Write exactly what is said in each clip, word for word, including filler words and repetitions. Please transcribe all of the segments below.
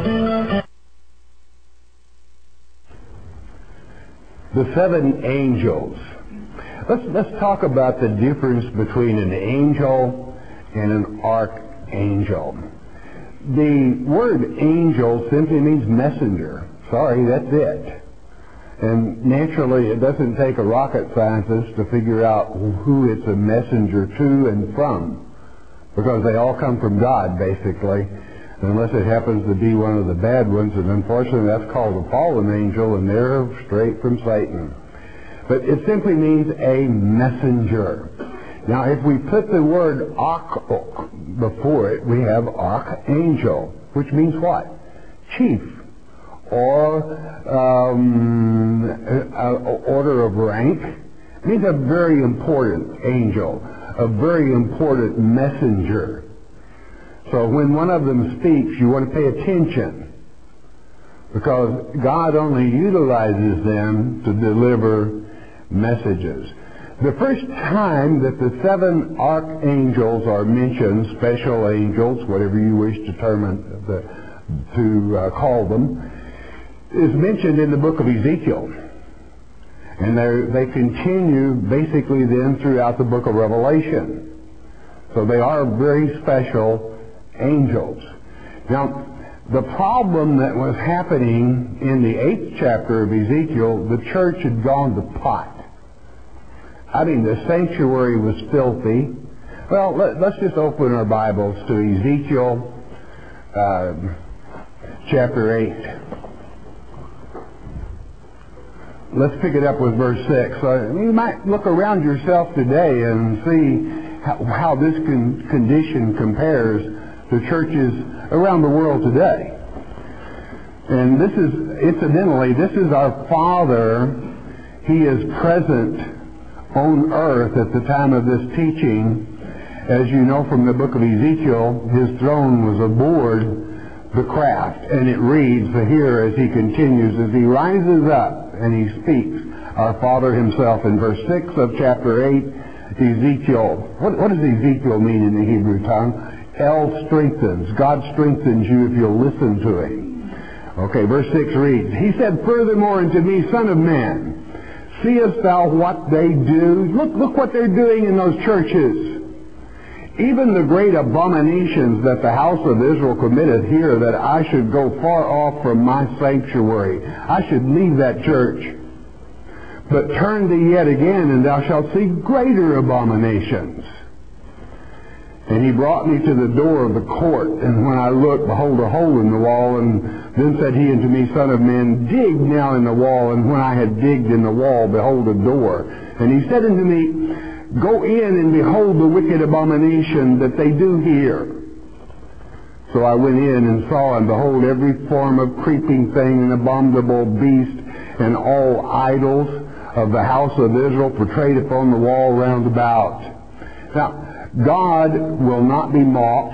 The seven angels. Let's, let's talk about the difference between an angel and an archangel. The word angel simply means messenger. Sorry, that's it. And naturally, it doesn't take a rocket scientist to figure out who it's a messenger to and from, because they all come from God, basically, unless it happens to be one of the bad ones, and unfortunately that's called a fallen angel, and they're straight from Satan. But it simply means a messenger. Now, if we put the word arch before it, we have archangel, which means what? Chief, or um, a, a order of rank. It means a very important angel, a very important messenger. So when one of them speaks, you want to pay attention, because God only utilizes them to deliver messages. The first time that the seven archangels are mentioned, special angels, whatever you wish to term the, to uh, call them, is mentioned in the book of Ezekiel. And they continue basically then throughout the book of Revelation. So they are very special angels. Now, the problem that was happening in the eighth chapter of Ezekiel, the church had gone to pot. I mean, the sanctuary was filthy. Well, let, let's just open our Bibles to Ezekiel uh, chapter eight. Let's pick it up with verse six. Uh, you might look around yourself today and see how, how this con- condition compares to churches around the world today. And this is, incidentally, this is our Father. He is present on earth at the time of this teaching. As you know from the book of Ezekiel, his throne was aboard the craft. And it reads here as he continues, as he rises up and he speaks, our Father himself, in verse six of chapter eight, Ezekiel. What, what does Ezekiel mean in the Hebrew tongue? El strengthens. God strengthens you if you'll listen to him. Okay, verse six reads, he said, furthermore unto me, Son of man, seest thou what they do? Look, look what they're doing in those churches. Even the great abominations that the house of Israel committed here, that I should go far off from my sanctuary. I should leave that church. But turn thee yet again, and thou shalt see greater abominations. And he brought me to the door of the court, and when I looked, behold, a hole in the wall. And then said he unto me, Son of man, dig now in the wall. And when I had digged in the wall, behold, a door. And he said unto me, go in and behold the wicked abomination that they do here. So I went in and saw, and behold, every form of creeping thing and abominable beast, and all idols of the house of Israel portrayed upon the wall round about. Now, God will not be mocked,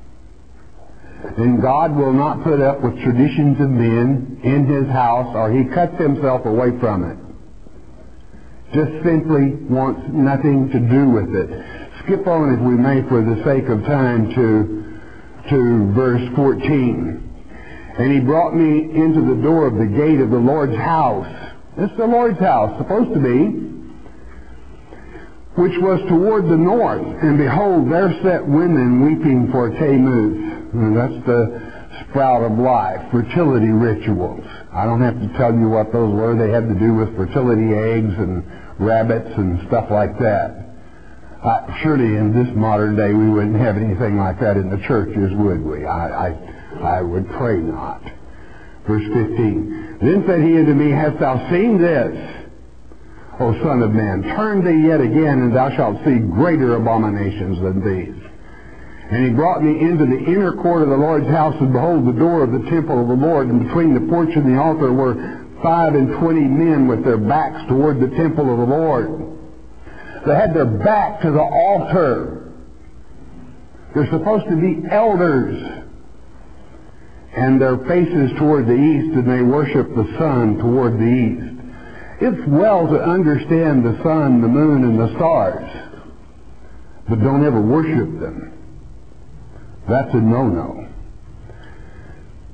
and God will not put up with traditions of men in his house, or he cuts himself away from it. Just simply wants nothing to do with it. Skip on, if we may, for the sake of time, to, to verse fourteen. And he brought me into the door of the gate of the Lord's house. This is the Lord's house, supposed to be, which was toward the north. And behold, there sat women weeping for Tammuz. And that's the sprout of life, fertility rituals. I don't have to tell you what those were. They had to do with fertility eggs and rabbits and stuff like that. Uh, surely in this modern day we wouldn't have anything like that in the churches, would we? I, I, I would pray not. Verse fifteen. Then said he unto me, hast thou seen this, O Son of man? Turn thee yet again, and thou shalt see greater abominations than these. And he brought me into the inner court of the Lord's house, and behold, the door of the temple of the Lord, and between the porch and the altar were five and twenty men with their backs toward the temple of the Lord. They had their back to the altar. They're supposed to be elders. And their faces toward the east, and they worship the sun toward the east. It's well to understand the sun, the moon, and the stars, but don't ever worship them. That's a no-no.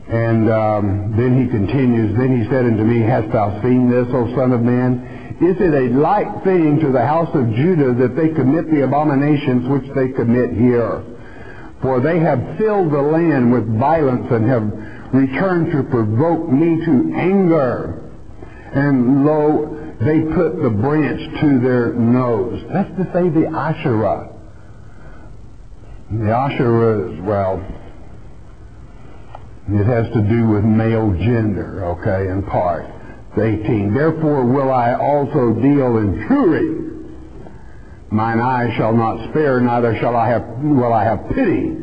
And um, then he continues, then he said unto me, Hast thou seen this, O son of man? Is it a light thing to the house of Judah that they commit the abominations which they commit here? For they have filled the land with violence and have returned to provoke me to anger. And lo, they put the branch to their nose. That's to say the Asherah. The Asherah is, well, it has to do with male gender, okay, in part. eighteen. Therefore will I also deal in fury. Mine eye shall not spare, neither shall I have, will I have pity.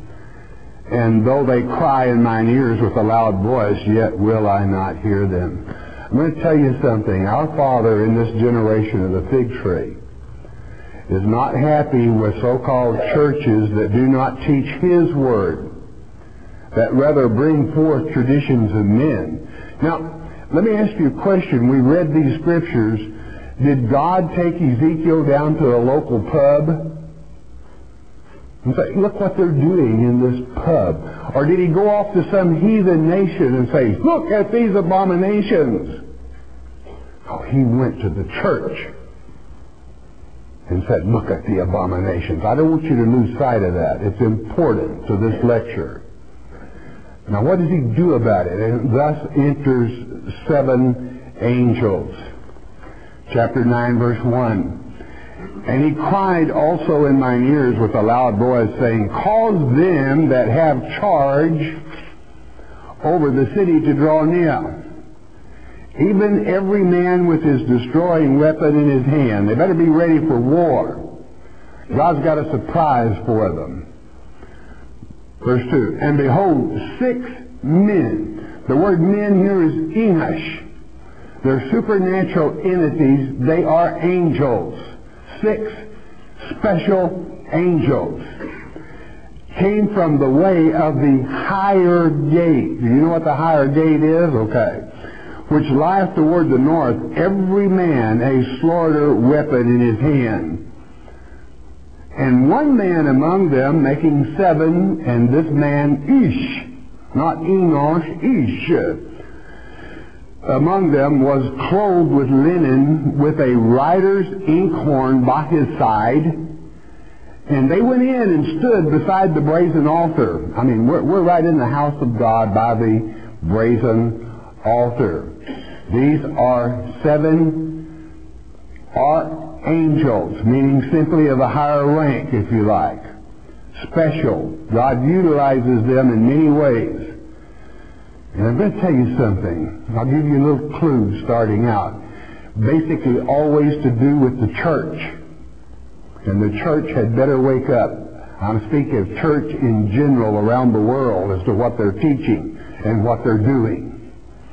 And though they cry in mine ears with a loud voice, yet will I not hear them. I'm going to tell you something. Our Father in this generation of the fig tree is not happy with so-called churches that do not teach His Word, that rather bring forth traditions of men. Now, let me ask you a question. We read these scriptures. Did God take Ezekiel down to a local pub and say, look what they're doing in this pub? Or did He go off to some heathen nation and say, look at these abominations? Oh, He went to the church and said, look at the abominations. I don't want you to lose sight of that. It's important to this lecture. Now, what does He do about it? And thus enters seven angels. Chapter nine, verse one. And he cried also in mine ears with a loud voice, saying, Cause them that have charge over the city to draw near, even every man with his destroying weapon in his hand. They better be ready for war. God's got a surprise for them. Verse two, and behold, six men. The word men here is Enosh. They're supernatural entities. They are angels. Six special angels came from the way of the higher gate. Do you know what the higher gate is? Okay. Which lieth toward the north, every man a slaughter weapon in his hand. And one man among them making seven, and this man Ish, not Enosh, Ish, among them was clothed with linen, with a writer's inkhorn by his side. And they went in and stood beside the brazen altar. I mean, we're, we're right in the house of God by the brazen altar. These are seven archangels, meaning simply of a higher rank, if you like. Special. God utilizes them in many ways. And I'm going to tell you something. I'll give you a little clue starting out. Basically always to do with the church. And the church had better wake up. I'm speaking of church in general around the world as to what they're teaching and what they're doing.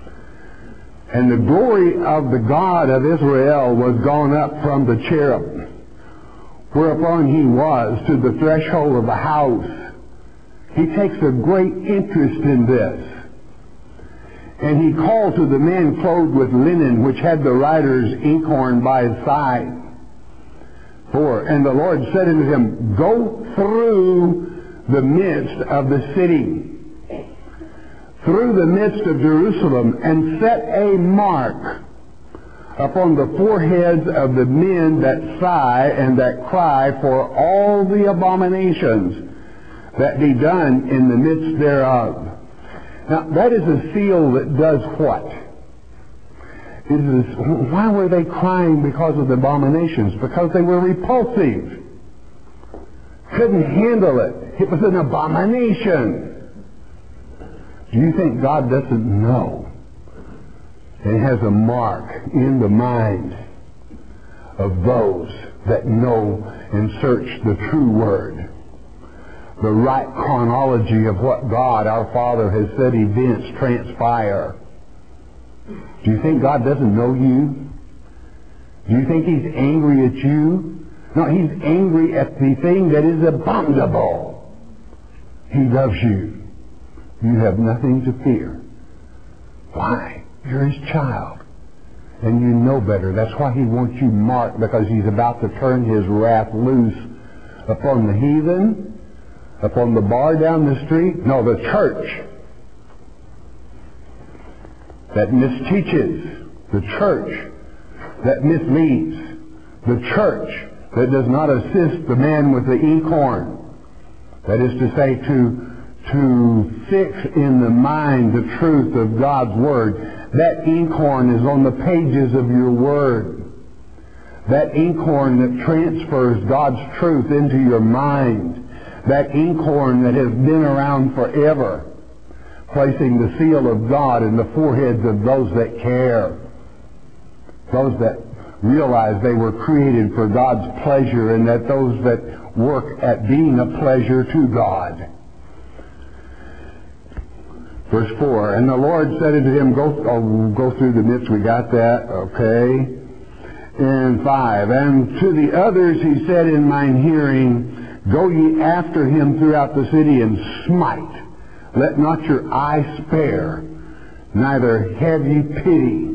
And the glory of the God of Israel was gone up from the cherub, whereupon he was, to the threshold of the house. He takes a great interest in this. And he called to the men clothed with linen, which had the writer's inkhorn by his side. For, and the Lord said unto him, Go through the midst of the city, through the midst of Jerusalem, and set a mark upon the foreheads of the men that sigh and that cry for all the abominations that be done in the midst thereof. Now, that is a seal that does what? It is, why were they crying because of the abominations? Because they were repulsive. Couldn't handle it. It was an abomination. Do you think God doesn't know? And has a mark in the mind of those that know and search the true Word. The right chronology of what God, our Father, has said events transpire. Do you think God doesn't know you? Do you think He's angry at you? No, He's angry at the thing that is abominable. He loves you. You have nothing to fear. Why? You're His child. And you know better. That's why He wants you marked, because He's about to turn His wrath loose upon the heathen, upon the bar down the street. No, the church. that misteaches, the church that misleads, the church that does not assist the man with the inkhorn. That is to say, to, to fix in the mind the truth of God's Word. That inkhorn is on the pages of your Word. That inkhorn that transfers God's truth into your mind. That inkhorn that has been around forever, placing the seal of God in the foreheads of those that care. Those that realize they were created for God's pleasure, and that those that work at being a pleasure to God. Verse four, and the Lord said unto him, go, oh, go through the midst, we got that, okay. And five, and to the others he said in mine hearing, go ye after him throughout the city and smite. Let not your eye spare, neither have ye pity.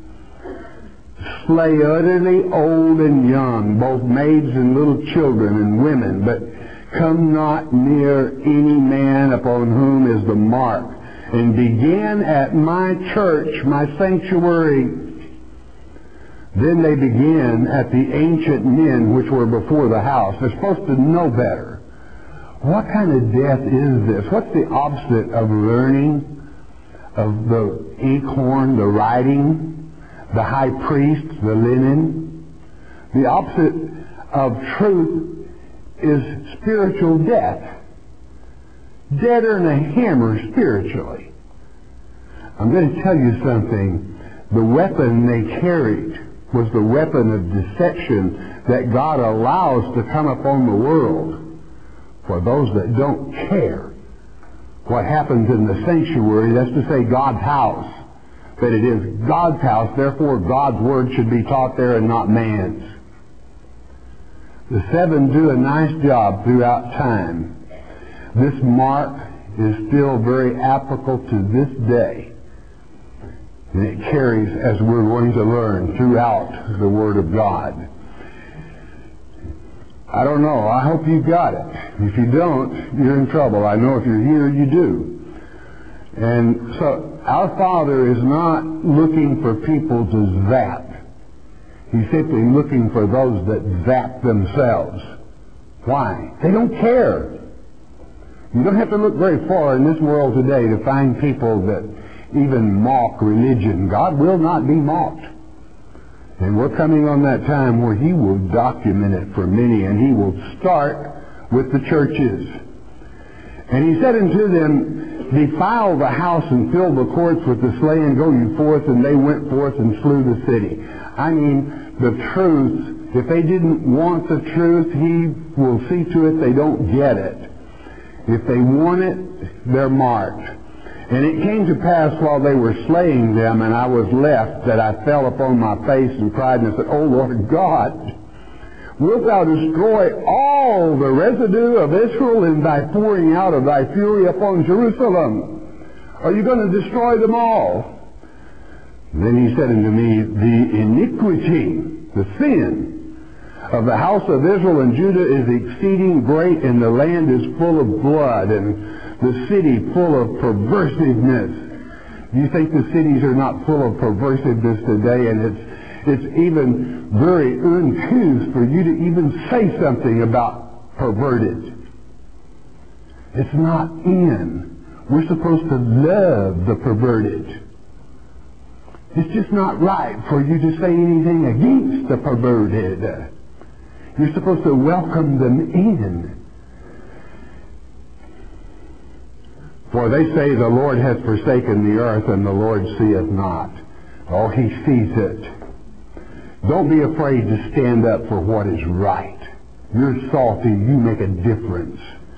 Slay utterly old and young, both maids and little children and women, but come not near any man upon whom is the mark. And begin at my church, my sanctuary. Then they begin at the ancient men which were before the house. They're supposed to know better. What kind of death is this? What's the opposite of learning, of the inkhorn, the writing, the high priest, the linen? The opposite of truth is spiritual death. Deader than a hammer spiritually. I'm going to tell you something. The weapon they carried was the weapon of deception that God allows to come upon the world for those that don't care what happens in the sanctuary. That's to say, God's house. That it is God's house, therefore God's word should be taught there and not man's. The seven do a nice job throughout time. This mark is still very applicable to this day. And it carries, as we're going to learn, throughout the Word of God. I don't know. I hope you got it. If you don't, you're in trouble. I know if you're here, you do. And so, our Father is not looking for people to zap. He's simply looking for those that zap themselves. Why? They don't care. You don't have to look very far in this world today to find people that even mock religion. God will not be mocked. And we're coming on that time where He will document it for many, and He will start with the churches. And He said unto them, defile the house and fill the courts with the slain, go you forth. And they went forth and slew the city. I mean, the truth, if they didn't want the truth, He will see to it they don't get it. If they want it, they're marked. And it came to pass while they were slaying them, and I was left, that I fell upon my face and cried and said, O Lord God, wilt thou destroy all the residue of Israel in thy pouring out of thy fury upon Jerusalem? Are you going to destroy them all? And then he said unto me, the iniquity, the sin of the house of Israel and Judah is exceeding great, and the land is full of blood, and the city full of perversiveness. Do you think the cities are not full of perversiveness today? And it's it's even very uncouth for you to even say something about perverted. It's not in. We're supposed to love the perverted. It's just not right for you to say anything against the perverted. You're supposed to welcome them in. For they say the Lord hath forsaken the earth, and the Lord seeth not. Oh, He sees it. Don't be afraid to stand up for what is right. You're salty. You make a difference.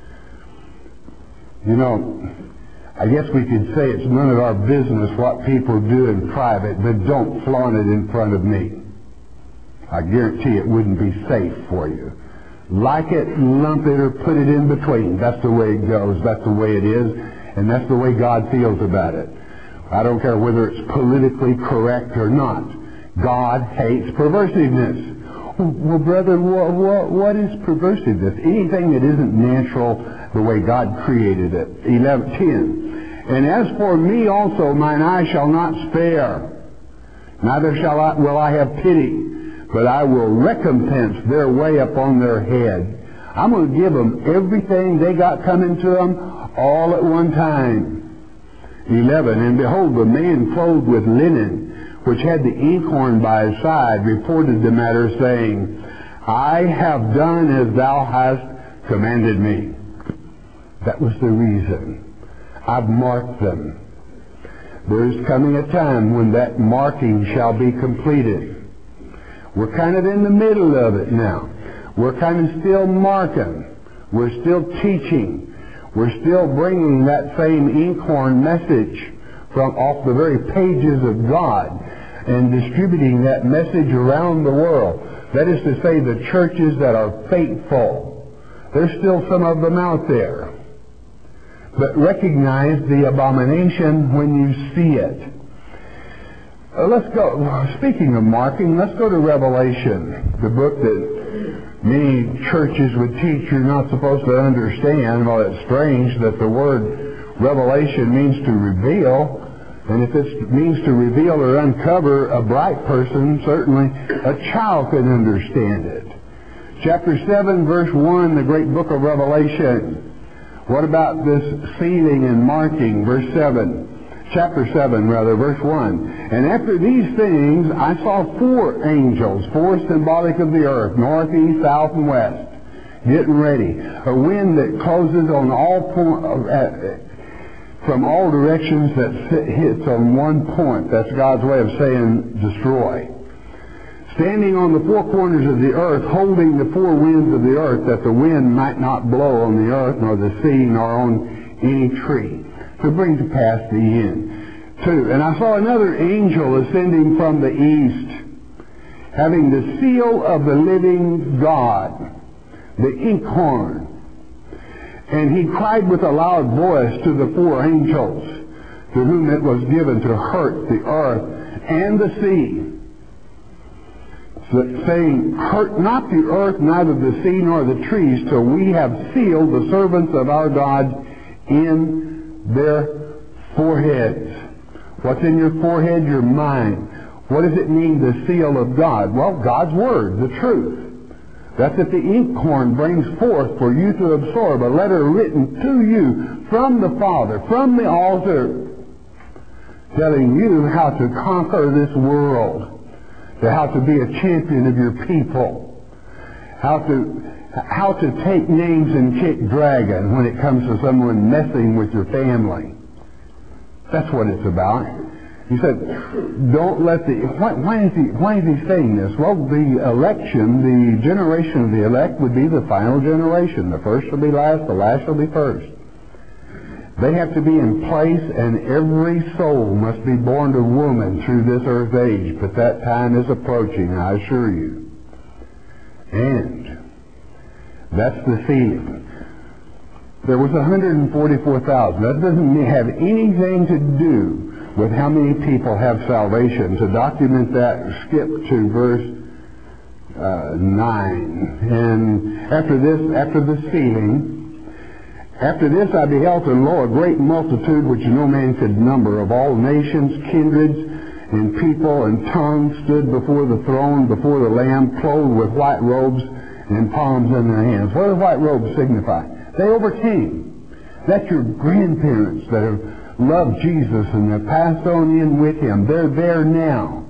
You know, I guess we could say it's none of our business what people do in private, but don't flaunt it in front of me. I guarantee it wouldn't be safe for you. Like it, lump it, or put it in between. That's the way it goes. That's the way it is. And that's the way God feels about it. I don't care whether it's politically correct or not. God hates perversiveness. Well, brother, what, what, what is perversiveness? Anything that isn't natural the way God created it. eleven ten. And as for me also, mine eye shall not spare, neither shall I, will I have pity, but I will recompense their way upon their head. I'm going to give them everything they got coming to them all at one time. eleven, and behold, the man clothed with linen, which had the inkhorn by his side, reported the matter, saying, I have done as thou hast commanded me. That was the reason. I've marked them. There is coming a time when that marking shall be completed. We're kind of in the middle of it now. We're kind of still marking. We're still teaching. We're still bringing that same inkhorn message from off the very pages of God and distributing that message around the world. That is to say, the churches that are faithful. There's still some of them out there. But recognize the abomination when you see it. Uh, let's go. Speaking of marking, let's go to Revelation, the book that many churches would teach you're not supposed to understand. Well, it's strange that the word revelation means to reveal. And if it means to reveal or uncover, a bright person, certainly a child can understand it. Chapter seven, verse one, the great book of Revelation. What about this sealing and marking? Verse seven. Chapter seven, rather, verse one. And after these things, I saw four angels, four symbolic of the earth, north, east, south, and west, getting ready. A wind that closes on all point, uh, from all directions that hits on one point. That's God's way of saying destroy. Standing on the four corners of the earth, holding the four winds of the earth, that the wind might not blow on the earth, nor the sea, nor on any tree, to bring to pass the end. Two, and I saw another angel ascending from the east, having the seal of the living God, the inkhorn. And he cried with a loud voice to the four angels, to whom it was given to hurt the earth and the sea, saying, hurt not the earth, neither the sea nor the trees, till we have sealed the servants of our God in their foreheads. What's in your forehead? Your mind. What does it mean, the seal of God? Well, God's Word, the truth. That's that the inkhorn brings forth for you to absorb, a letter written to you from the Father, from the altar, telling you how to conquer this world, how to be a champion of your people, how to how to take names and kick dragon when it comes to someone messing with your family. That's what it's about. He said, don't let the... Why, why, is he, why is he saying this? Well, the election, the generation of the elect would be the final generation. The first shall be last, the last shall be first. They have to be in place, and every soul must be born to woman through this earth age. But that time is approaching, I assure you. And that's the sealing. There was one hundred forty-four thousand. That doesn't have anything to do with how many people have salvation. To document that, skip to verse uh, nine. And after this, after the sealing, after this I beheld, and lo, a great multitude which no man could number, of all nations, kindreds, and people, and tongues, stood before the throne, before the Lamb, clothed with white robes and palms in their hands. What do white robes signify? They overcame. That's your grandparents that have loved Jesus and have passed on in with Him. They're there now.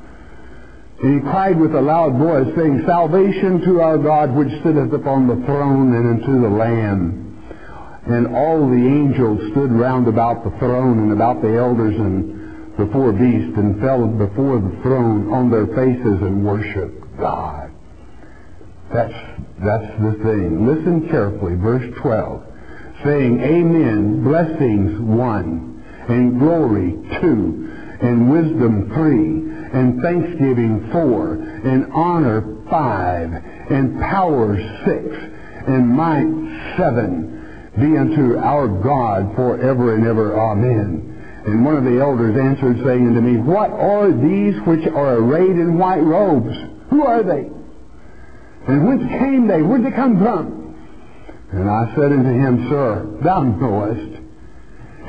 And he cried with a loud voice, saying, salvation to our God which sitteth upon the throne and unto the Lamb. And all the angels stood round about the throne and about the elders and the four beasts, and fell before the throne on their faces and worshiped God. That's, that's the thing. Listen carefully, verse twelve. Saying, amen, blessings one, and glory two, and wisdom three, and thanksgiving four, and honor five, and power six, and might seven, be unto our God forever and ever. Amen. And one of the elders answered, saying unto me, what are these which are arrayed in white robes? Who are they? And whence came they? Where did they come from? And I said unto him, Sir, thou knowest.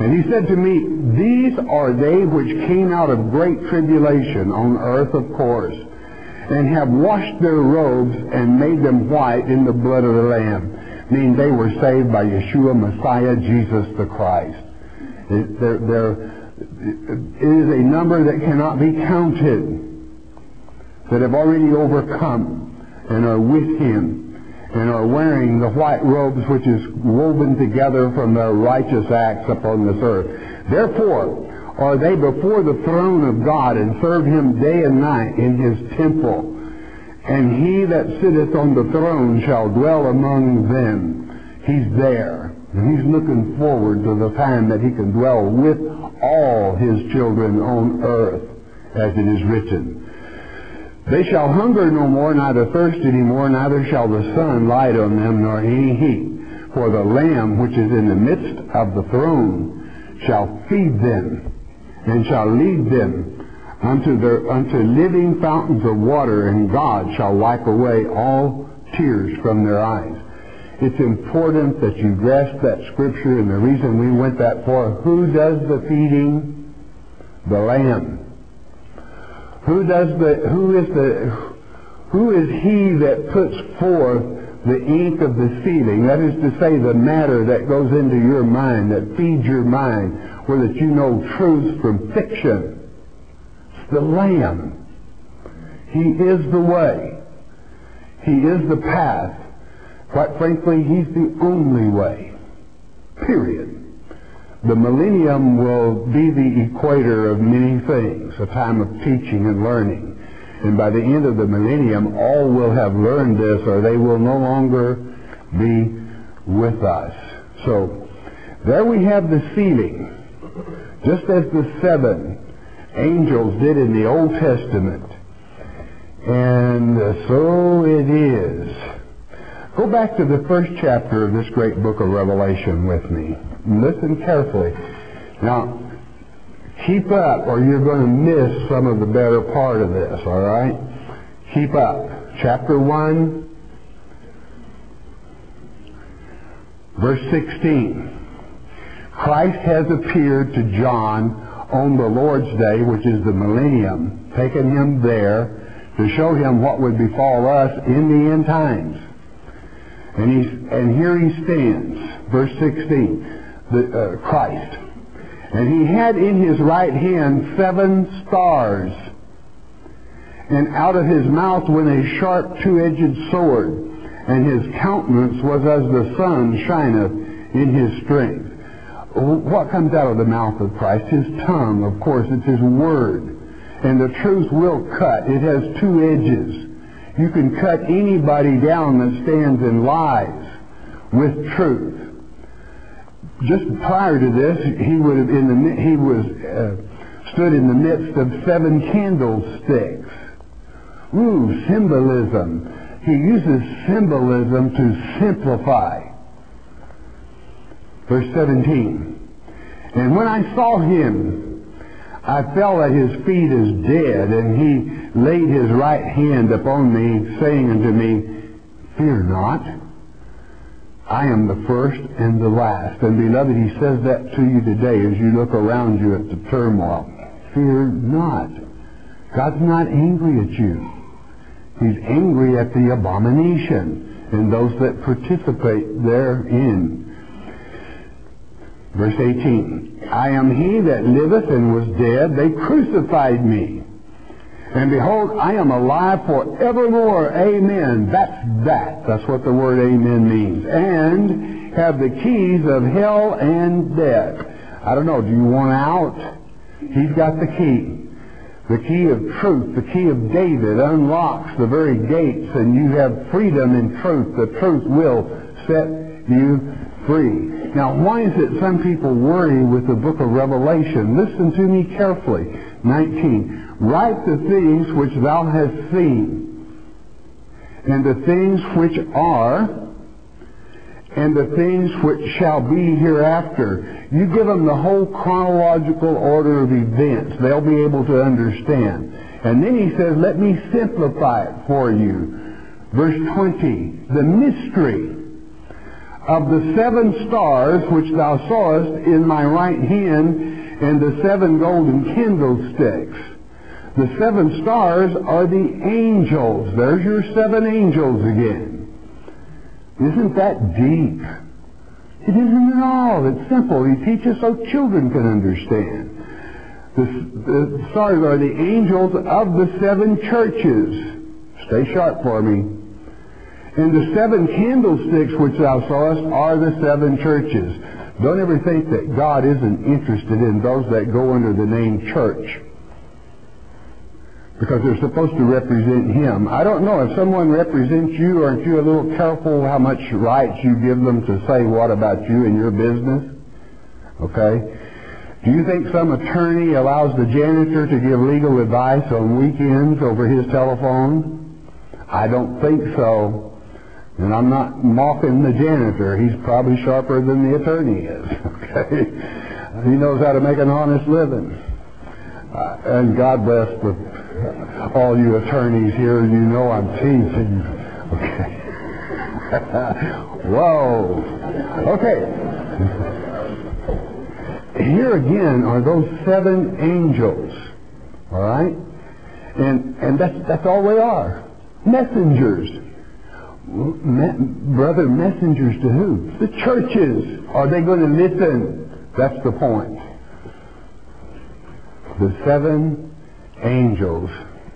And he said to me, these are they which came out of great tribulation, on earth of course, and have washed their robes and made them white in the blood of the Lamb. Meaning they were saved by Yeshua Messiah, Jesus the Christ. It, they're, they're, it is a number that cannot be counted, that have already overcome and are with Him, and are wearing the white robes which is woven together from their righteous acts upon this earth. Therefore are they before the throne of God, and serve Him day and night in His temple. And He that sitteth on the throne shall dwell among them. He's there, and He's looking forward to the time that He can dwell with all His children on earth, as it is written. They shall hunger no more, neither thirst any more, neither shall the sun light on them, nor any heat. For the Lamb which is in the midst of the throne shall feed them, and shall lead them unto their unto living fountains of water, and God shall wipe away all tears from their eyes. It's important that you grasp that scripture, and the reason we went that far. Who does the feeding? The Lamb. Who does the, who is the, who is He that puts forth the ink of the sealing? That is to say, the matter that goes into your mind, that feeds your mind, where that you know truth from fiction. It's the Lamb. He is the way. He is the path. Quite frankly, He's the only way. Period. The millennium will be the equator of many things, a time of teaching and learning. And by the end of the millennium, all will have learned this, or they will no longer be with us. So, there we have the sealing. Just as the seven angels did in the Old Testament. And so it is. Go back to the first chapter of this great book of Revelation with me. Listen carefully. Now, keep up, or you're going to miss some of the better part of this, all right? Keep up. Chapter one, verse sixteen. Christ has appeared to John on the Lord's Day, which is the millennium, taken him there to show him what would befall us in the end times. And he's, and here he stands, verse sixteen, the, uh, Christ. And he had in his right hand seven stars, and out of his mouth went a sharp two-edged sword, and his countenance was as the sun shineth in his strength. What comes out of the mouth of Christ? His tongue, of course, it's His Word. And the truth will cut. It has two edges. You can cut anybody down that stands in lies with truth. Just prior to this, he would have in the he was uh, stood in the midst of seven candlesticks. Ooh, symbolism. He uses symbolism to simplify. Verse seventeen. And when I saw him, I fell at his feet as dead, and he laid his right hand upon me, saying unto me, Fear not, I am the first and the last. And beloved, he says that to you today as you look around you at the turmoil. Fear not. God's not angry at you. He's angry at the abomination and those that participate therein. Verse eighteen. I am he that liveth and was dead. They crucified me. And behold, I am alive forevermore. Amen. That's that. That's what the word amen means. And have the keys of hell and death. I don't know, do you want out? He's got the key. The key of truth, the key of David unlocks the very gates, and you have freedom in truth. The truth will set you free. Now, why is it some people worry with the book of Revelation? Listen to me carefully. nineteen. Write the things which thou hast seen, and the things which are, and the things which shall be hereafter. You give them the whole chronological order of events. They'll be able to understand. And then he says, let me simplify it for you. Verse twenty. The mystery of the seven stars which thou sawest in my right hand, and the seven golden candlesticks. The seven stars are the angels. There's your seven angels again. Isn't that deep? It isn't at all. It's simple. He teaches so children can understand. The, the stars are the angels of the seven churches. Stay sharp for me. And the seven candlesticks which thou sawest are the seven churches. Don't ever think that God isn't interested in those that go under the name church, because they're supposed to represent Him. I don't know, if someone represents you, aren't you a little careful how much rights you give them to say what about you and your business? Okay? Do you think some attorney allows the janitor to give legal advice on weekends over his telephone? I don't think so. And I'm not mocking the janitor. He's probably sharper than the attorney is. Okay? He knows how to make an honest living. Uh, and God bless the, all you attorneys here. You know I'm teasing. Okay. Whoa. Okay. Here again are those seven angels. All right? And and that's that's all they are. Messengers. Me- brother, messengers to who? The churches. Are they going to listen? That's the point. The seven angels.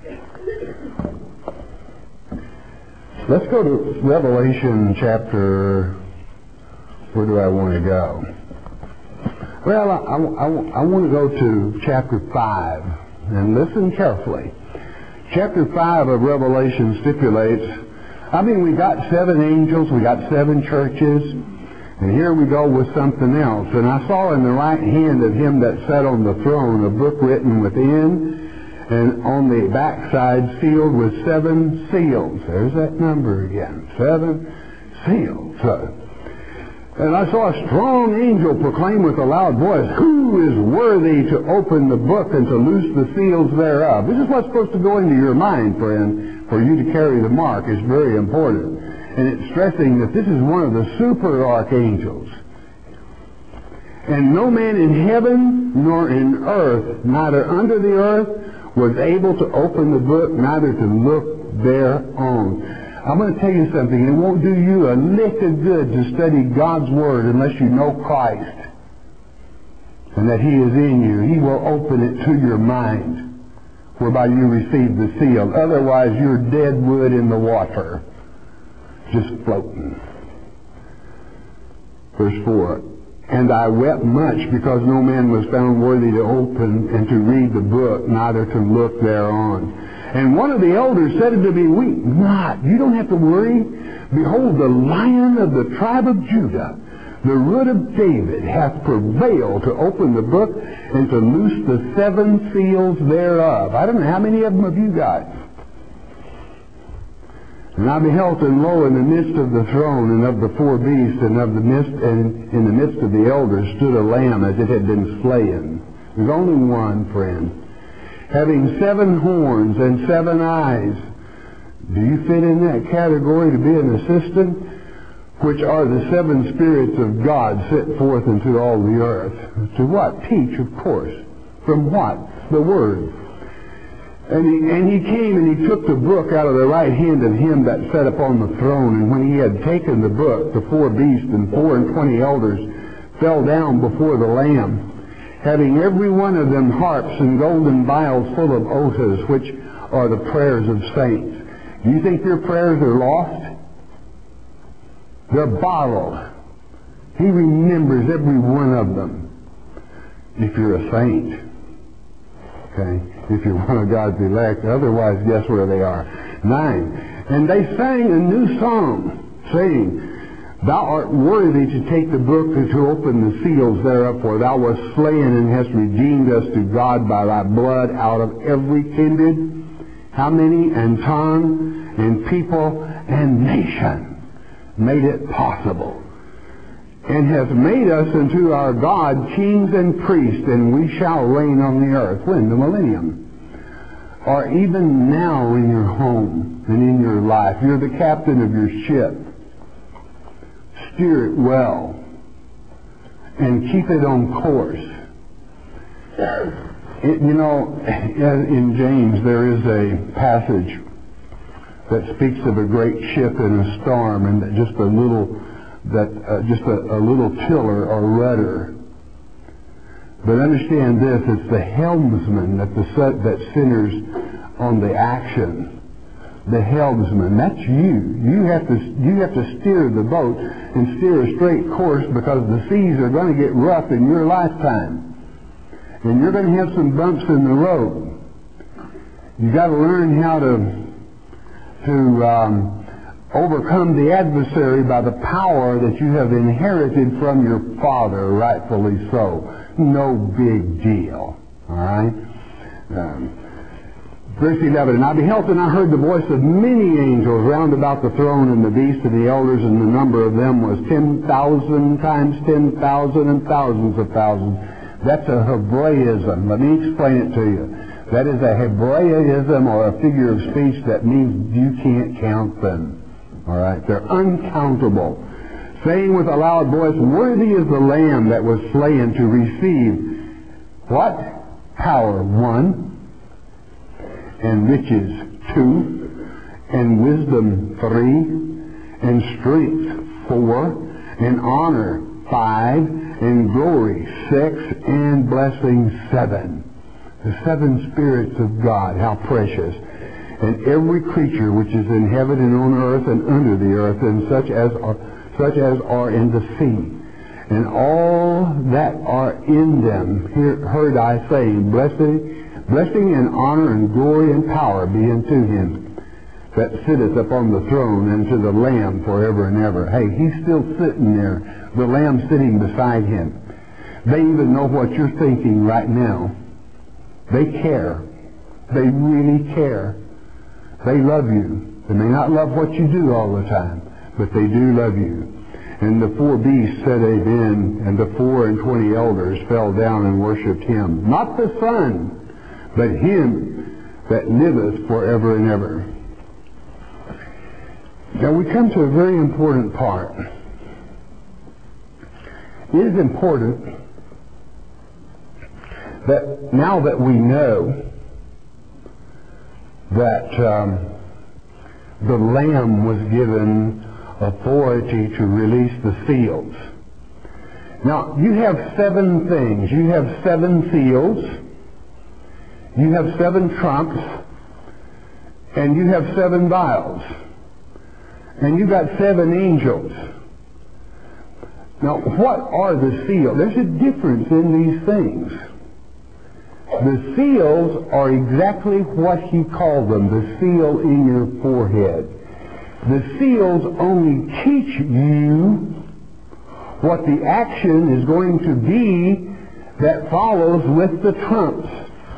Let's go to Revelation chapter... Where do I want to go? Well, I, I, I want to go to chapter five. And listen carefully. Chapter five of Revelation stipulates... I mean, we got seven angels, we got seven churches, and here we go with something else. And I saw in the right hand of him that sat on the throne a book written within, and on the backside sealed with seven seals. There's that number again. Seven seals. And I saw a strong angel proclaim with a loud voice, "Who is worthy to open the book and to loose the seals thereof?" This is what's supposed to go into your mind, friend. For you to carry the mark is very important. And it's stressing that this is one of the super archangels. And no man in heaven nor in earth, neither under the earth, was able to open the book, neither to look thereon. I'm going to tell you something. It won't do you a lick of good to study God's Word unless you know Christ and that He is in you. He will open it to your mind, whereby you receive the seal. Otherwise, you're dead wood in the water, just floating. Verse four, "And I wept much because no man was found worthy to open and to read the book, neither to look thereon. And one of the elders said unto me, Weep not." You don't have to worry. "Behold, the Lion of the tribe of Judah, the root of David, hath prevailed to open the book and to loose the seven seals thereof." I don't know how many of them have you got. "And I beheld, and lo, in the midst of the throne and of the four beasts and of the midst and in the midst of the elders stood a lamb as it had been slain." There's only one, friend. "Having seven horns and seven eyes." Do you fit in that category to be an assistant? "Which are the seven spirits of God sent forth into all the earth." To what? Teach, of course. From what? The Word. And he, and he came and he took the book out of the right hand of him that sat upon the throne. And when he had taken the book, the four beasts and four and twenty elders fell down before the Lamb, having every one of them harps and golden vials full of oaths, which are the prayers of saints. Do you think your prayers are lost? They're bottled. He remembers every one of them. If you're a saint. Okay? If you're one of God's elect. Otherwise, guess where they are? Nine. "And they sang a new song, saying, Thou art worthy to take the book and to open the seals thereof, for thou wast slain and hast redeemed us to God by thy blood out of every kindred." How many? "And tongue, and people, and nation." Made it possible. "And hath made us unto our God kings and priests, and we shall reign on the earth." When? The millennium. Or even now in your home and in your life. You're the captain of your ship. steer it well and keep it on course. It, you know, in James there is a passage that speaks of a great ship in a storm, and that just a little, that uh, just a, a little tiller or rudder. But understand this: it's the helmsman that the that centers on the action. The helmsman, that's you. You have to you have to steer the boat and steer a straight course, because the seas are going to get rough in your lifetime, and you're going to have some bumps in the road. You got to learn how to to um, overcome the adversary by the power that you have inherited from your father, rightfully so. No big deal. All right. Um, Verse eleven, and I beheld and I heard the voice of many angels round about the throne and the beast and the elders, and the number of them was ten thousand times ten thousand and thousands of thousands. That's a Hebraism. Let me explain it to you. That is a Hebraism, or a figure of speech that means you can't count them. All right? They're uncountable. Saying with a loud voice, worthy is the Lamb that was slain to receive what? Power, one. And riches, two, and wisdom, three, and strength, four, and honor, five, and glory, six, and blessing, seven. The seven spirits of God, how precious. And every creature which is in heaven and on earth and under the earth, and such as are, such as are in the sea, and all that are in them, hear, heard I saying, blessed Blessing and honor and glory and power be unto him that sitteth upon the throne, and to the Lamb forever and ever. Hey, he's still sitting there. The Lamb sitting beside him. They even know what you're thinking right now. They care. They really care. They love you. They may not love what you do all the time, but they do love you. And the four beasts said amen, and the four and twenty elders fell down and worshipped him. Not the Son, but him that liveth forever and ever. Now we come to a very important part. It is important that now that we know that um, the Lamb was given authority to release the seals. Now you have seven things. You have seven seals. You have seven trumps, and you have seven vials, and you got seven angels. Now, what are the seals? There's a difference in these things. The seals are exactly what he called them, the seal in your forehead. The seals only teach you what the action is going to be that follows with the trumps.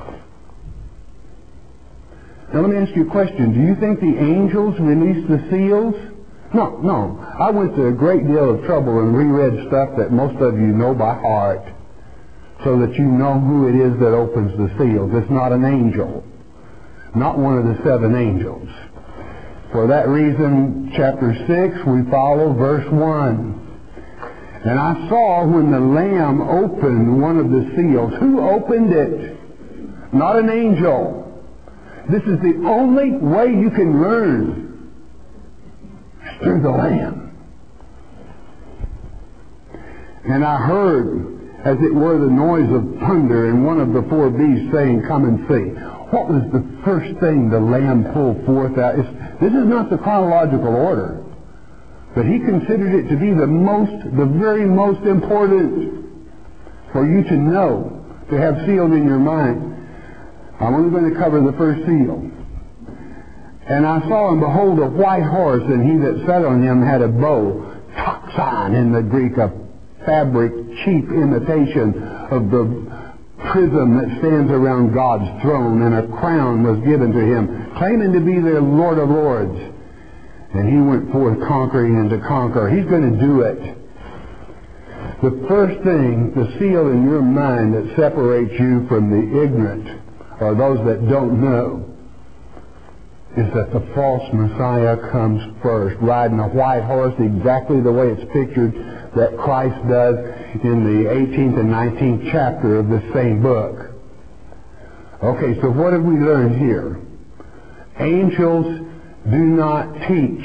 Now let me ask you a question. Do you think the angels released the seals? No, no. I went to a great deal of trouble and reread stuff that most of you know by heart, so that you know who it is that opens the seals. It's not an angel. Not one of the seven angels. For that reason, chapter six, we follow verse one. And I saw when the Lamb opened one of the seals. Who opened it? Not an angel. This is the only way you can learn, through the Lamb. And I heard, as it were, the noise of thunder, and one of the four beasts saying, come and see. What was the first thing the Lamb pulled forth out? It's, this is not the chronological order, but he considered it to be the most, the very most important for you to know, to have sealed in your mind. I'm only going to cover the first seal. And I saw, and behold, a white horse, and he that sat on him had a bow, toxon in the Greek, a fabric, cheap imitation of the prism that stands around God's throne, and a crown was given to him, claiming to be the Lord of Lords. And he went forth conquering and to conquer. He's going to do it. The first thing, the seal in your mind that separates you from the ignorant, or those that don't know, is that the false Messiah comes first, riding a white horse exactly the way it's pictured that Christ does in the eighteenth and nineteenth chapter of this same book. Okay, so what have we learned here? Angels do not teach.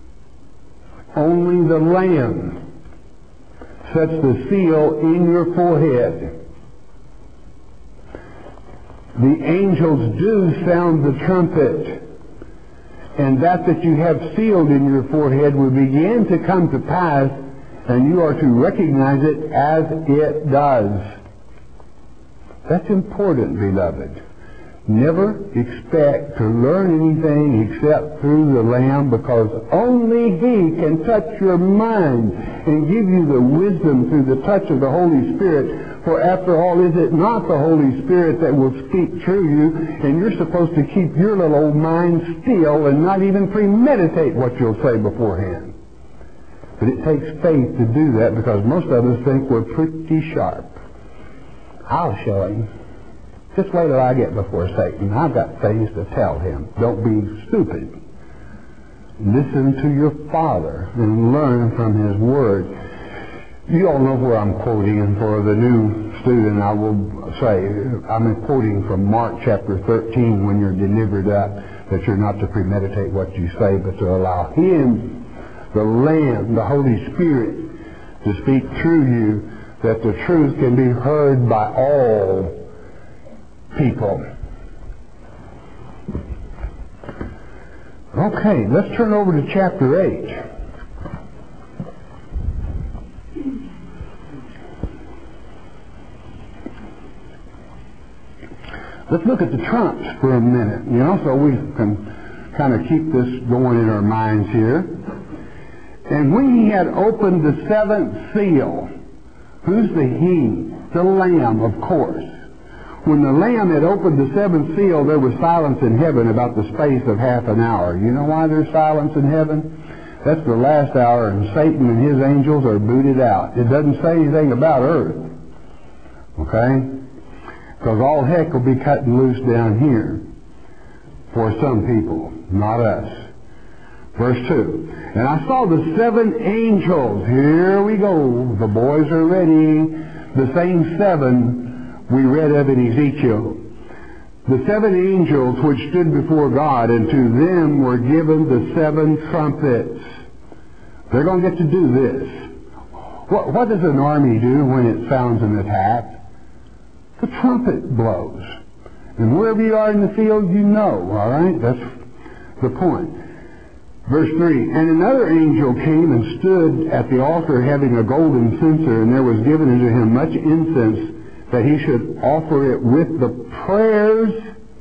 Only the Lamb sets the seal in your forehead. The angels do sound the trumpet, and that that you have sealed in your forehead will begin to come to pass, and you are to recognize it as it does. That's important, beloved. Never expect to learn anything except through the Lamb, because only He can touch your mind and give you the wisdom through the touch of the Holy Spirit. For after all, is it not the Holy Spirit that will speak through you? And you're supposed to keep your little old mind still and not even premeditate what you'll say beforehand. But it takes faith to do that, because most of us think we're pretty sharp. I'll show him. Just wait till I get before Satan. I've got things to tell him. Don't be stupid. Listen to your Father and learn from His Word. You all know where I'm quoting, and for the new student I will say, I'm quoting from Mark chapter thirteen, when you're delivered up, that you're not to premeditate what you say, but to allow Him, the Lamb, the Holy Spirit, to speak through you, that the truth can be heard by all people. Okay, let's turn over to chapter eight. Let's look at the trumps for a minute, you know, so we can kind of keep this going in our minds here. And when He had opened the seventh seal, who's the He? The Lamb, of course. When the Lamb had opened the seventh seal, there was silence in heaven about the space of half an hour. You know why there's silence in heaven? That's the last hour, and Satan and his angels are booted out. It doesn't say anything about earth. Okay? Because all heck will be cutting loose down here for some people, not us. Verse two. And I saw the seven angels. Here we go. The boys are ready. The same seven we read of in Ezekiel. The seven angels which stood before God, and to them were given the seven trumpets. They're going to get to do this. What, what does an army do when it sounds an attack? The trumpet blows. And wherever you are in the field, you know, all right? That's the point. Verse three, and another angel came and stood at the altar having a golden censer, and there was given unto him much incense, that he should offer it with the prayers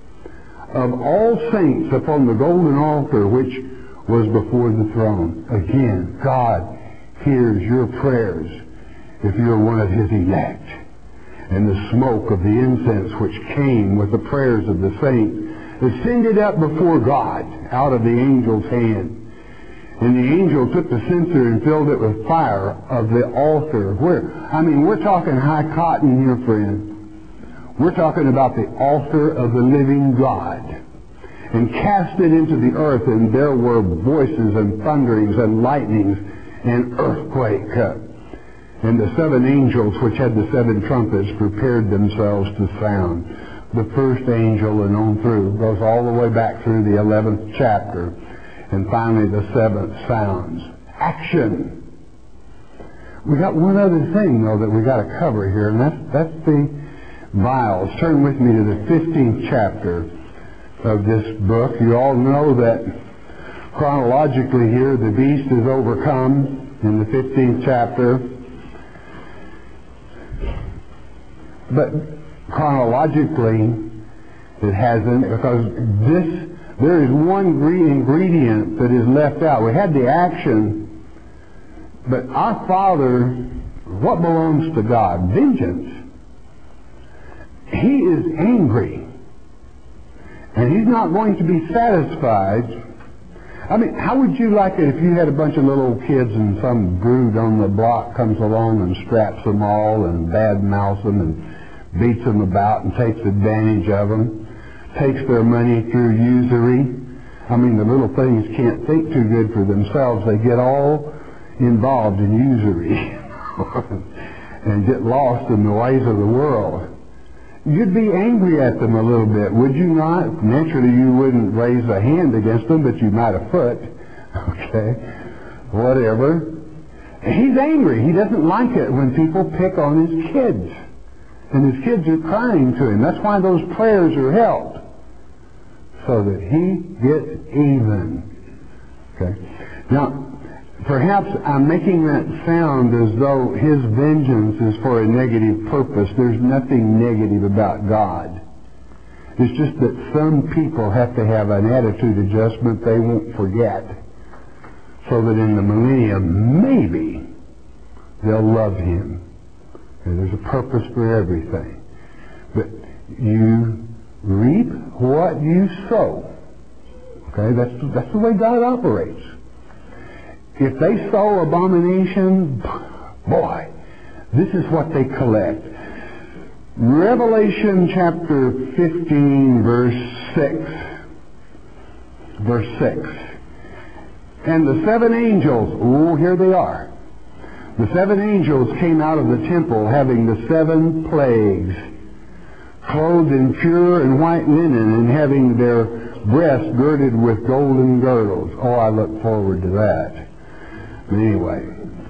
of all saints upon the golden altar which was before the throne. Again, God hears your prayers if you're one of His elect. And the smoke of the incense which came with the prayers of the saints ascended up before God out of the angel's hand. And the angel took the censer and filled it with fire of the altar. Where, I mean, we're talking high cotton here, friend. We're talking about the altar of the living God. And cast it into the earth, and there were voices and thunderings and lightnings and earthquake. And the seven angels which had the seven trumpets prepared themselves to sound. The first angel and on through goes all the way back through the eleventh chapter. And finally the seventh sounds. Action! We got one other thing, though, that we got to cover here, and that's, that's the vials. Turn with me to the fifteenth chapter of this book. You all know that chronologically here the beast is overcome in the fifteenth chapter. But chronologically it hasn't, because this there is one ingredient that is left out. We had the action, but our Father, what belongs to God? Vengeance. He is angry, and He's not going to be satisfied. I mean, how would you like it if you had a bunch of little kids and some brood on the block comes along and straps them all and bad-mouths them and beats them about and takes advantage of them, takes their money through usury? I mean, the little things can't think too good for themselves. They get all involved in usury and get lost in the ways of the world. You'd be angry at them a little bit, would you not? Naturally, you wouldn't raise a hand against them, but you might a foot. Okay? Whatever. He's angry. He doesn't like it when people pick on his kids. And his kids are crying to him. That's why those prayers are held. So that he gets even. Okay? Now, perhaps I'm making that sound as though his vengeance is for a negative purpose. There's nothing negative about God. It's just that some people have to have an attitude adjustment they won't forget. So that in the millennium, maybe, they'll love him. And there's a purpose for everything. But you reap what you sow. Okay, that's, that's the way God operates. If they sow abomination, boy, this is what they collect. Revelation chapter fifteen, verse six. Verse six. And the seven angels, oh, here they are. The seven angels came out of the temple having the seven plagues, clothed in pure and white linen, and having their breasts girded with golden girdles. Oh, I look forward to that. But anyway,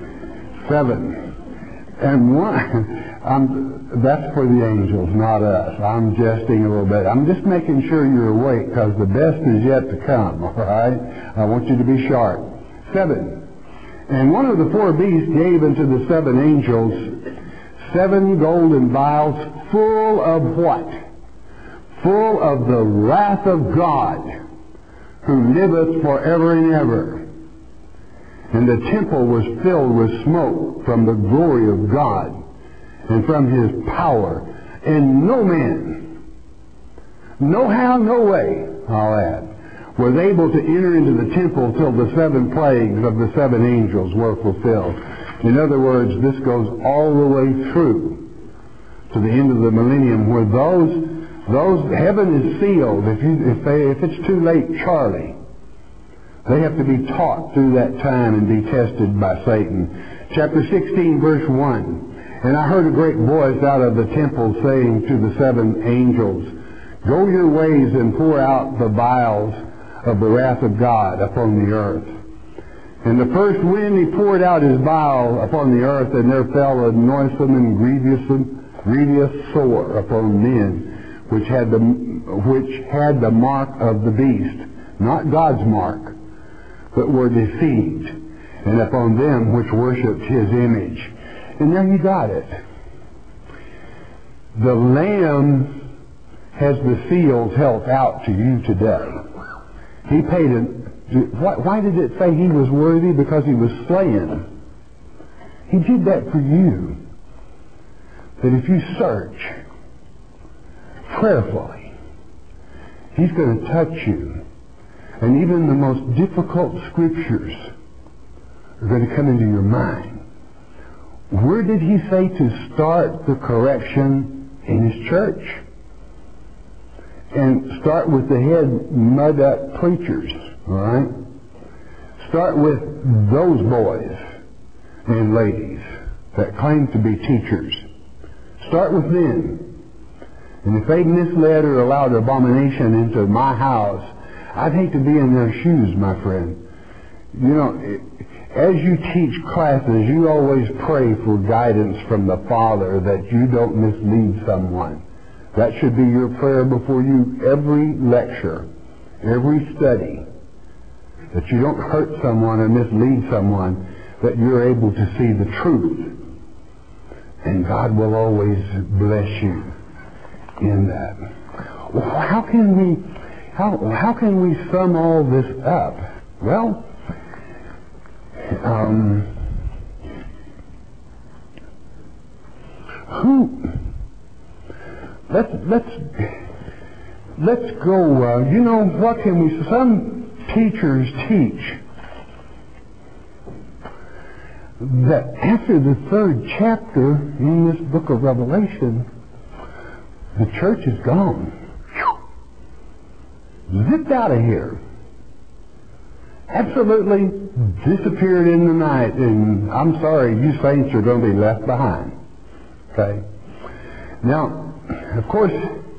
seven. And one, I'm, that's for the angels, not us. I'm jesting a little bit. I'm just making sure you're awake, because the best is yet to come, all right? I want you to be sharp. Seven. And one of the four beasts gave unto the seven angels seven golden vials full of what? Full of the wrath of God, who liveth forever and ever. And the temple was filled with smoke from the glory of God and from his power. And no man, no how, no way, I'll add, was able to enter into the temple till the seven plagues of the seven angels were fulfilled. In other words, this goes all the way through to the end of the millennium, where those, those heaven is sealed. If you, if they, if it's too late, Charlie, they have to be taught through that time and be tested by Satan. Chapter sixteen, verse one. And I heard a great voice out of the temple saying to the seven angels, Go your ways and pour out the vials of the wrath of God upon the earth. And the first wind he poured out his vial upon the earth, and there fell a noisome and grievous, grievous sore upon men, which had the which had the mark of the beast, not God's mark, but were deceived, and upon them which worshipped his image. And there you got it. The Lamb has the seals held out to you today. He paid it. Why, why did it say he was worthy? Because he was slain. He did that for you. That if you search prayerfully, he's going to touch you. And even the most difficult scriptures are going to come into your mind. Where did he say to start the correction in his church? And start with the head mud-up preachers, all right? Start with those boys and ladies that claim to be teachers. Start with them. And if they misled or allowed abomination into my house, I'd hate to be in their shoes, my friend. You know, as you teach classes, you always pray for guidance from the Father that you don't mislead someone. That should be your prayer before you, every lecture, every study, that you don't hurt someone or mislead someone, that you're able to see the truth. And God will always bless you in that. Well, how can we... How, how can we sum all this up? Well, um, who? Let's let's let's go. Uh, you know what can we? Some teachers teach that after the third chapter in this book of Revelation, the church is gone. Zipped out of here. absolutely disappeared in the night, and I'm sorry, you saints are going to be left behind. Okay? Now, of course,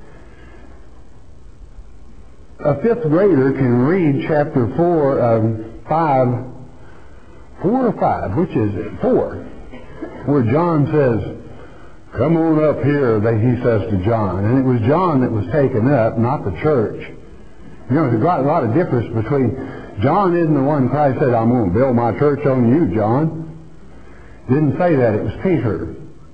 a fifth grader can read chapter four of five, four or five, which is it? Four, where John says, "Come on up here," that he says to John. And it was John that was taken up, not the church. You know, there's a lot of difference between John isn't the one Christ said, "I'm going to build my church on you, John." Didn't say that. It was Peter.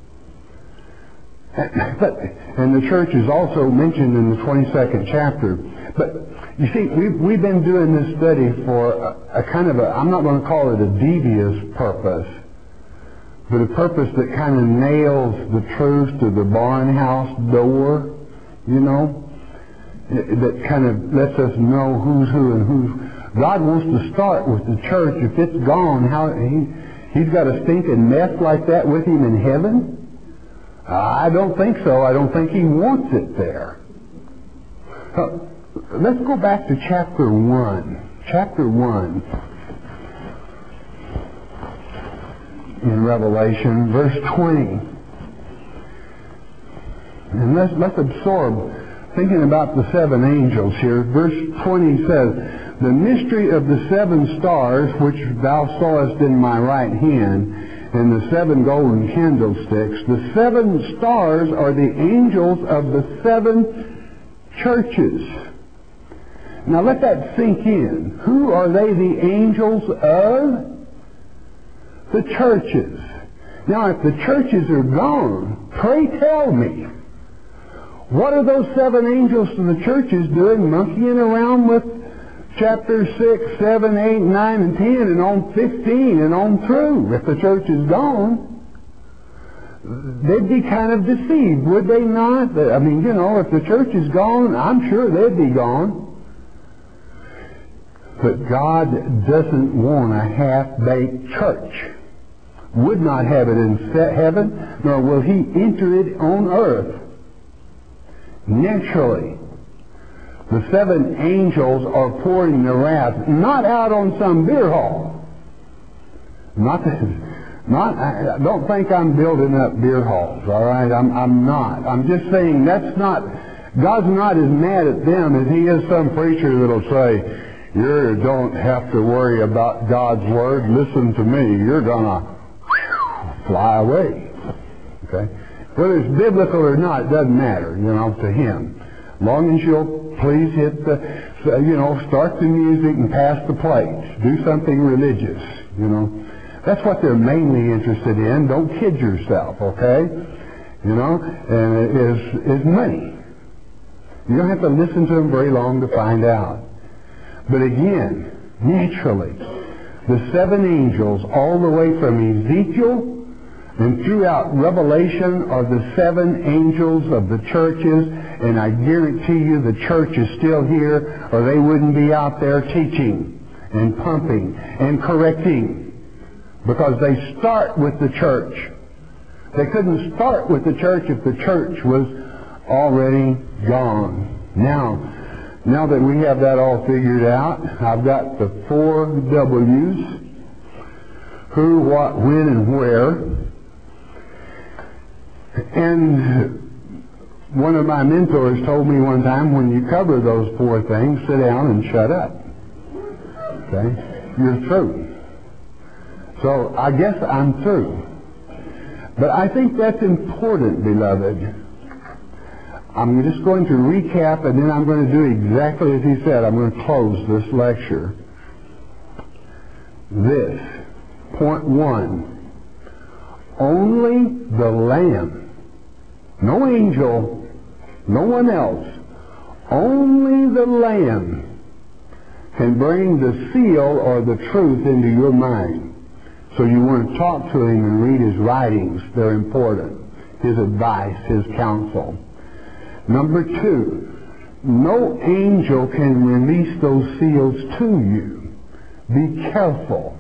But, and the church is also mentioned in the twenty-second chapter. But you see, we've, we've been doing this study for a, a kind of a, I'm not going to call it a devious purpose, but a purpose that kind of nails the truth to the barnhouse door, you know, that kind of lets us know who's who and who's. God wants to start with the church. If it's gone, how he, he's got a stinking mess like that with him in heaven? I don't think so. I don't think he wants it there. Uh, let's go back to chapter one. Chapter one in Revelation, verse twenty. And let's, let's absorb, thinking about the seven angels here. Verse twenty says, "The mystery of the seven stars, which thou sawest in my right hand, and the seven golden candlesticks. The seven stars are the angels of the seven churches." Now let that sink in. Who are they the angels of? The churches. Now if the churches are gone, pray tell me, what are those seven angels to the churches doing, monkeying around with chapter six, seven, eight, nine, and ten, and on fifteen, and on through? If the church is gone, they'd be kind of deceived, would they not? I mean, you know, if the church is gone, I'm sure they'd be gone. But God doesn't want a half-baked church. Would not have it in heaven, nor will He enter it on earth. Naturally, the seven angels are pouring their wrath, not out on some beer hall. Not, not. I don't think I'm building up beer halls. All right, I'm, I'm not. I'm just saying that's not. God's not as mad at them as He is some preacher that'll say, "You don't have to worry about God's word. Listen to me. You're gonna fly away." Okay, whether it's biblical or not, it doesn't matter. You know, to Him. As long as you'll please hit the, you know, start the music and pass the plates. Do something religious, you know. That's what they're mainly interested in. Don't kid yourself, okay? You know, and it is, is money. You don't have to listen to them very long to find out. But again, naturally, the seven angels, all the way from Ezekiel and throughout Revelation, are the seven angels of the churches. And I guarantee you the church is still here, or they wouldn't be out there teaching and pumping and correcting. Because they start with the church. They couldn't start with the church if the church was already gone. Now, now that we have that all figured out, I've got the four W's. Who, what, when, and where. And one of my mentors told me one time, when you cover those four things, sit down and shut up. Okay? You're through. So I guess I'm through. But I think that's important, beloved. I'm just going to recap, and then I'm going to do exactly as he said. I'm going to close this lecture. This, point one, only the Lamb, no angel, no one else, only the Lamb can bring the seal or the truth into your mind. So you want to talk to Him and read His writings. They're important. His advice, His counsel. Number two, no angel can release those seals to you. Be careful.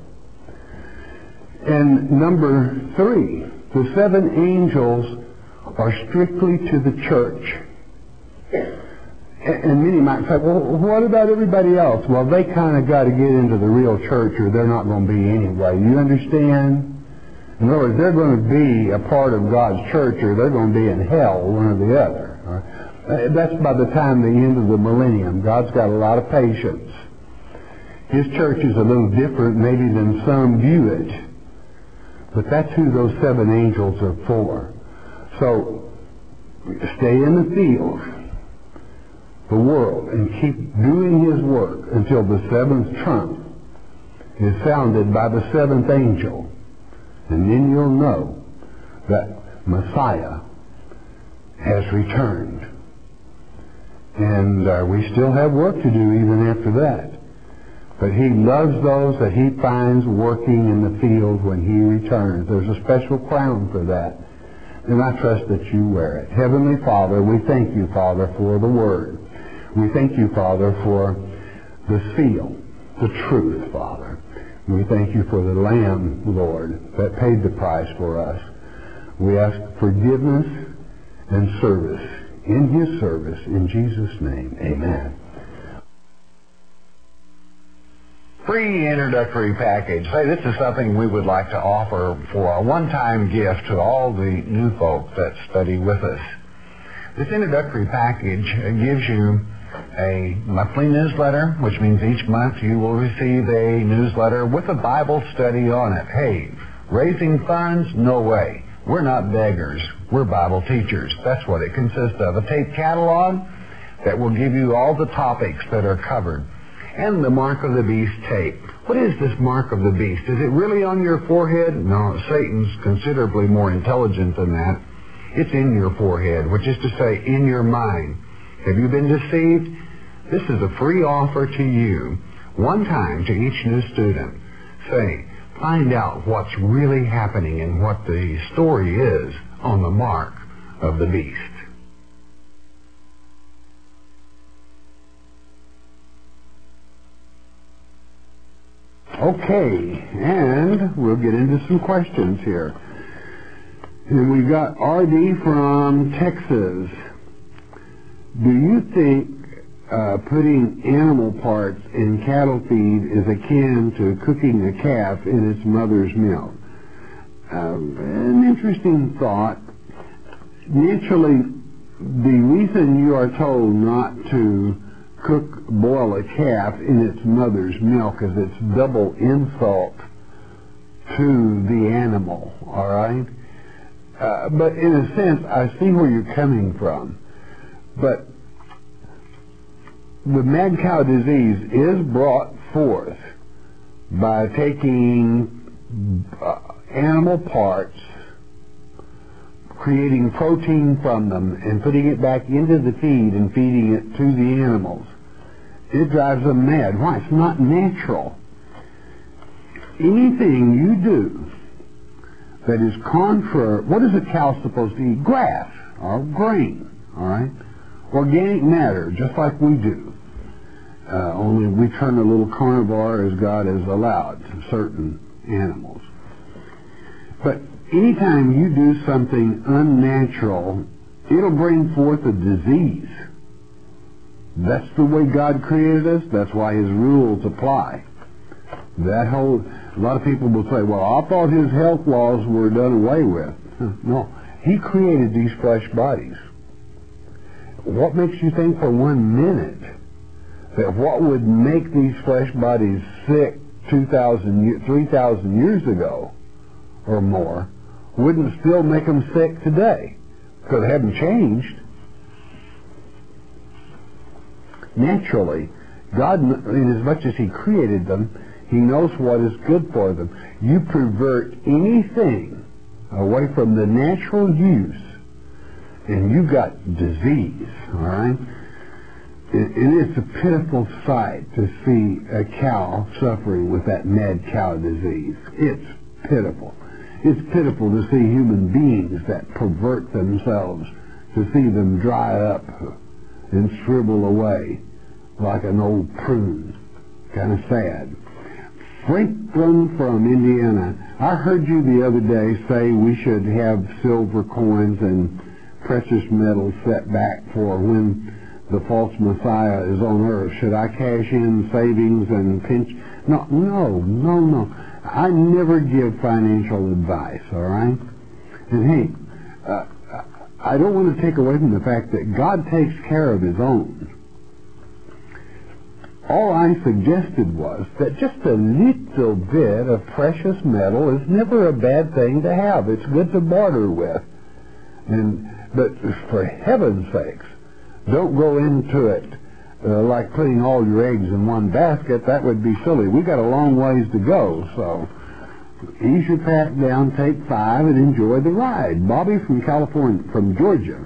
And number three, the seven angels are strictly to the church. And many might say, well, what about everybody else? Well, they kind of got to get into the real church or they're not going to be anyway. You understand? In other words, they're going to be a part of God's church or they're going to be in hell, one or the other. Right? That's by the time the end of the millennium. God's got a lot of patience. His church is a little different maybe than some view it. But that's who those seven angels are for. So, stay in the field, the world, and keep doing His work until the seventh trump is sounded by the seventh angel. And then you'll know that Messiah has returned. And uh, we still have work to do even after that. But He loves those that He finds working in the field when He returns. There's a special crown for that. And I trust that you wear it. Heavenly Father, we thank you, Father, for the Word. We thank you, Father, for the seal, the truth, Father. We thank you for the Lamb, Lord, that paid the price for us. We ask forgiveness and service in His service. In Jesus' name, amen. Free introductory package. Say, this is something we would like to offer for a one-time gift to all the new folk that study with us. This introductory package gives you a monthly newsletter, which means each month you will receive a newsletter with a Bible study on it. Hey, raising funds? No way. We're not beggars. We're Bible teachers. That's what it consists of. A tape catalog that will give you all the topics that are covered. And the Mark of the Beast tape. What is this Mark of the Beast? Is it really on your forehead? No, Satan's considerably more intelligent than that. It's in your forehead, which is to say, in your mind. Have you been deceived? This is a free offer to you, one time to each new student. Say, find out what's really happening and what the story is on the Mark of the Beast. Okay, and we'll get into some questions here. And we've got R D from Texas. Do you think uh, putting animal parts in cattle feed is akin to cooking a calf in its mother's milk? Uh, an interesting thought. Naturally, the reason you are told not to cook, boil a calf in its mother's milk is it's double insult to the animal, all right? Uh, but in a sense, I see where you're coming from. But the mad cow disease is brought forth by taking uh, animal parts, creating protein from them, and putting it back into the feed and feeding it to the animals. It drives them mad. Why? It's not natural. Anything you do that is contrary, what is a cow supposed to eat? Grass or grain, all right? Organic matter, just like we do. Uh, only we turn a little carnivore as God has allowed to certain animals. But anytime you do something unnatural, it'll bring forth a disease. That's the way God created us. That's why His rules apply. That whole, a lot of people will say, well, I thought His health laws were done away with. No, He created these flesh bodies. What makes you think for one minute that what would make these flesh bodies sick two thousand, three thousand years ago or more wouldn't still make them sick today? Because they haven't changed. Naturally, God, in as much as He created them, He knows what is good for them. You pervert anything away from the natural use, and you got disease, all right? And it's a pitiful sight to see a cow suffering with that mad cow disease. It's pitiful. It's pitiful to see human beings that pervert themselves, to see them dry up and shrivel away like an old prune. Kind of sad. Franklin from Indiana. I heard you the other day say we should have silver coins and precious metals set back for when the false Messiah is on earth. Should I cash in savings and pinch? No, no, no, no. I never give financial advice, all right? And hey, uh, I don't want to take away from the fact that God takes care of his own. All I suggested was that just a little bit of precious metal is never a bad thing to have. It's good to barter with. And but for heaven's sakes, don't go into it uh, like putting all your eggs in one basket. That would be silly. We got a long ways to go, so ease your pack down, take five, and enjoy the ride. Bobby from California, from Georgia.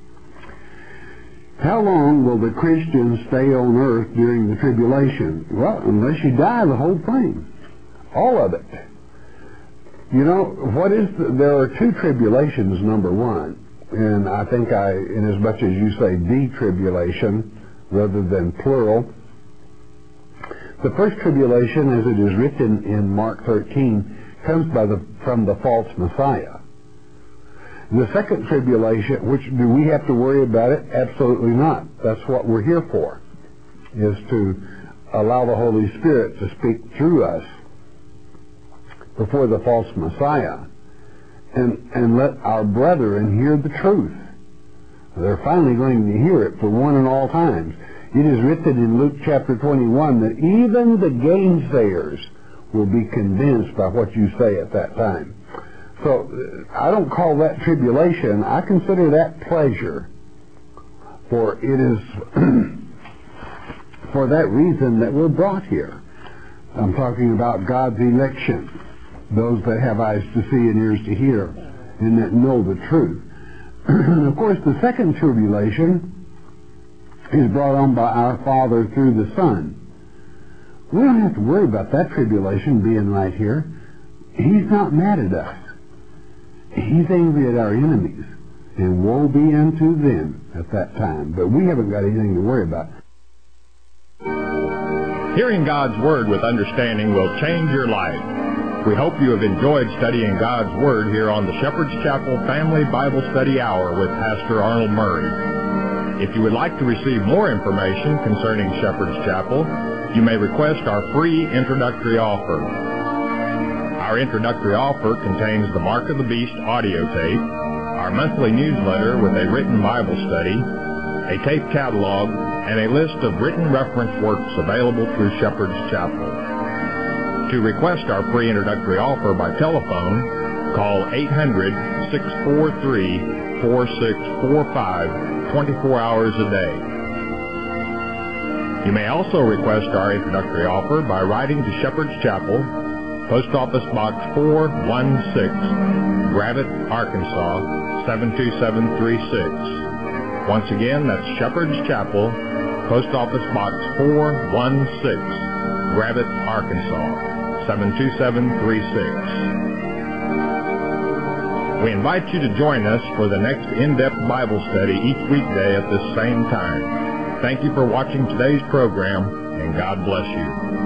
How long will the Christians stay on earth during the tribulation? Well, unless you die, the whole thing. All of it. You know, what is the, there are two tribulations, number one. And I think I, in as much as you say de-tribulation rather than plural, the first tribulation, as it is written in Mark thirteen, comes by the, from the false Messiah. The second tribulation, which do we have to worry about it? Absolutely not. That's what we're here for, is to allow the Holy Spirit to speak through us before the false Messiah, and, and let our brethren hear the truth. They're finally going to hear it for one and all times. It is written in Luke chapter twenty-one that even the gainsayers will be convinced by what you say at that time. So I don't call that tribulation. I consider that pleasure. For it is for that reason that we're brought here. I'm talking about God's election, those that have eyes to see and ears to hear, and that know the truth. Of course, the second tribulation is brought on by our Father through the Son. We don't have to worry about that tribulation being right here. He's not mad at us. He's angry at our enemies, and woe be unto them at that time. But we haven't got anything to worry about. Hearing God's Word with understanding will change your life. We hope you have enjoyed studying God's Word here on the Shepherd's Chapel Family Bible Study Hour with Pastor Arnold Murray. If you would like to receive more information concerning Shepherd's Chapel, you may request our free introductory offer. Our introductory offer contains the Mark of the Beast audio tape, our monthly newsletter with a written Bible study, a tape catalog, and a list of written reference works available through Shepherd's Chapel. To request our free introductory offer by telephone, call eight hundred, six four three, four six four five twenty-four hours a day. You may also request our introductory offer by writing to Shepherd's Chapel, Post Office Box four one six, Gravette, Arkansas, seven two seven three six. Once again, that's Shepherd's Chapel, Post Office Box four one six, Gravette, Arkansas, seven two seven three six. We invite you to join us for the next in-depth Bible study each weekday at this same time. Thank you for watching today's program, and God bless you.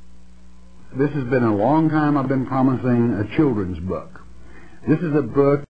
This has been a long time I've been promising a children's book. This is a book